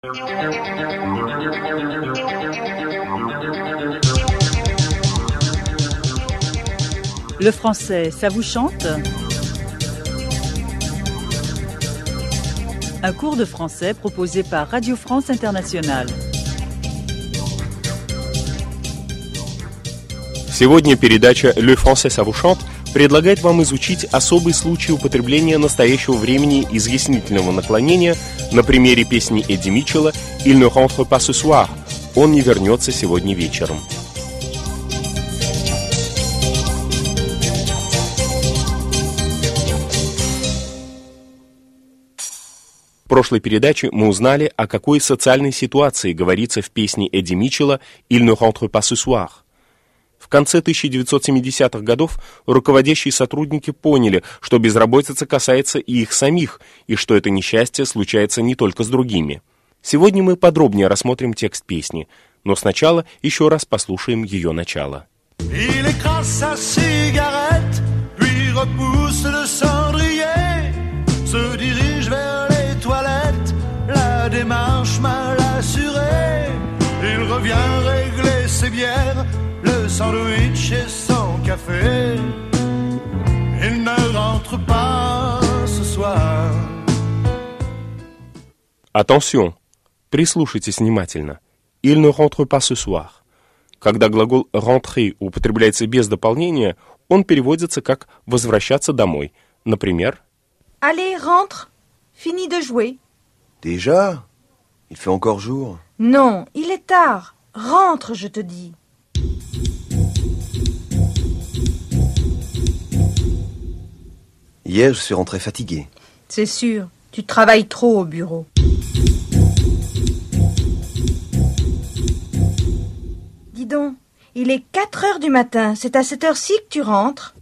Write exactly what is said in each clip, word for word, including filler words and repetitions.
Le français, ça vous chante? Un cours de français proposé par Radio France Internationale. Сегодня передача «Le français, ça vous chante» предлагает вам изучить особый случай употребления настоящего времени изъяснительного наклонения на примере песни Эдди Митчелла «Il ne rentre pas ce soir» – «Он не вернется сегодня вечером». В прошлой передаче мы узнали, о какой социальной ситуации говорится в песне Эдди Митчелла «Il ne rentre pas ce soir». В конце тысяча девятьсот семидесятых годов руководящие сотрудники поняли, что безработица касается и их самих, и что это несчастье случается не только с другими. Сегодня мы подробнее рассмотрим текст песни, но сначала еще раз послушаем ее начало. Il écrase sa cigarette, puis repousse le cendrier, se dirige vers les toilettes, la démarche mal assurée. Il revient régler ses bières, le sandwich et son café. Il ne rentre pas ce soir. Attention, прислушайтесь внимательно. Il ne rentre pas ce soir. Когда глагол rentrer употребляется без дополнения, он переводится как возвращаться домой. Например, Allez, rentre. Fini de jouer. Déjà? Il fait encore jour. Non, il est tard. Rentre, je te dis. Hier, je suis rentré fatigué. C'est sûr, tu travailles trop au bureau. Dis donc, il est quatre heures du matin. C'est à cette heure-ci que tu rentres?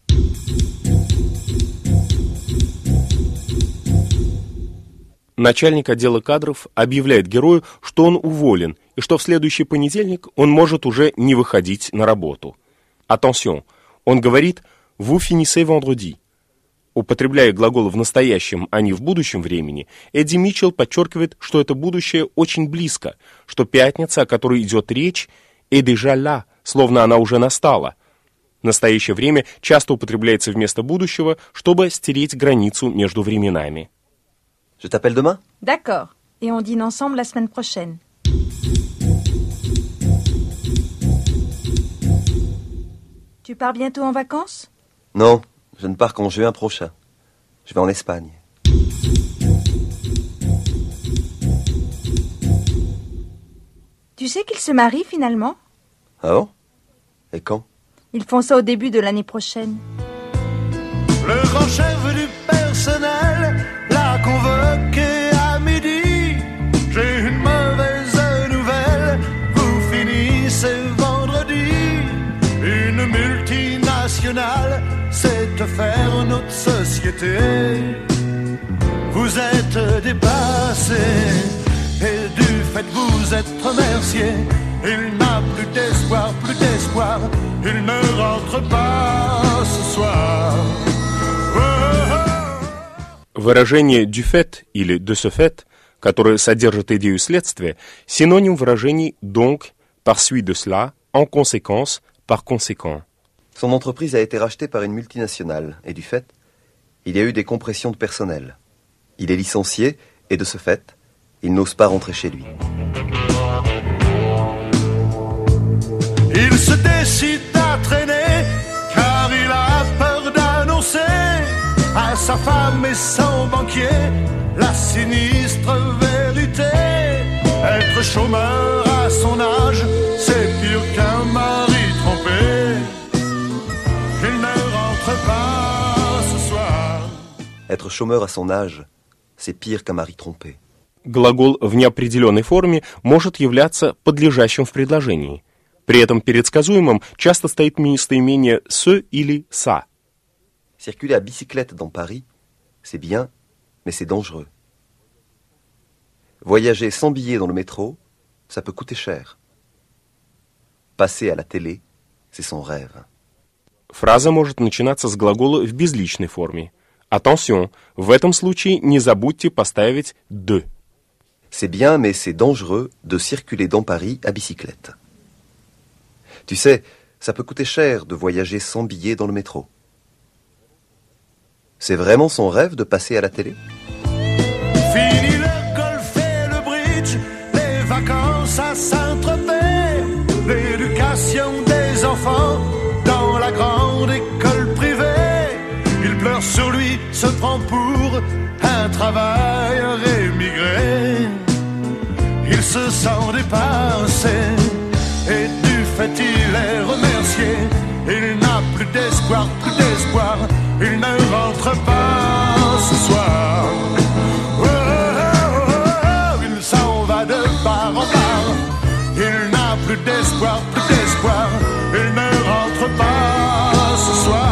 начальник отдела кадров объявляет герою, что он уволен, и что в следующий понедельник он может уже не выходить на работу. Attention, он говорит «Vous finissez vendredi». Употребляя глагол в настоящем, а не в будущем времени, Эдди Митчелл подчеркивает, что это будущее очень близко, что пятница, о которой идет речь, est déjà là, словно она уже настала. Настоящее время часто употребляется вместо будущего, чтобы стереть границу между временами. Je t'appelle demain? D'accord. Et on dîne ensemble la semaine prochaine. Tu pars bientôt en vacances? Non, je ne pars qu'en juin prochain. Je vais en Espagne. Tu sais qu'ils se marient finalement? Ah bon? Et quand? Ils font ça au début de l'année prochaine. Le grand chef du personnel l'a convoqué à midi. J'ai une mauvaise nouvelle, vous finissez vendredi. Une multinationale sait faire notre société. Vous êtes dépassé et du fait vous êtes remercié. Il n'a plus d'espoir, plus d'espoir. Il ne rentre pas ce soir. Выражение «du fait» или «de ce fait», которое содержит идею следствия, синоним выражений «donc», «par suite de cela», «en conséquence», «par conséquent». Son entreprise a été rachetée par une multinationale, et du fait, il y a eu des compressions de personnel. Il est licencié, et de ce fait, il n'ose pas rentrer chez lui. Il se décide à traîner, car il a peur d'annoncer à sa femme et son banquier la sinistre vérité. Être chômeur à son âge, c'est pire qu'un mari trompé. Il ne rentre pas ce soir. Être chômeur à son âge, c'est pire qu'un mari trompé. Глагол в неопределенной форме может являться подлежащим в предложении. При этом перед сказуемым часто стоит местоимение «ce» или «ça». Circuler à bicyclette dans Paris, c'est bien, mais c'est dangereux. Voyager sans billet dans le métro, ça peut coûter cher. Passer à la télé, c'est son rêve. Фраза может начинаться с глагола в безличной форме. Attention, в этом случае не забудьте поставить «de». C'est bien, mais c'est dangereux de circuler dans Paris à bicyclette. Tu sais, ça peut coûter cher de voyager sans billet dans le métro. C'est vraiment son rêve de passer à la télé ? Fini le golf et le bridge, les vacances à Saint-Tropez, l'éducation des enfants dans la grande école privée. Il pleure sur lui, se prend pour un travailleur émigré. Il se sent dépassé et du fait il est remercié. Il n'a plus d'espoir, plus d'espoir, il ne rentre pas ce soir. Oh, oh, oh, oh, il s'en va de bar en bar. Il n'a plus d'espoir, plus d'espoir, il ne rentre pas ce soir.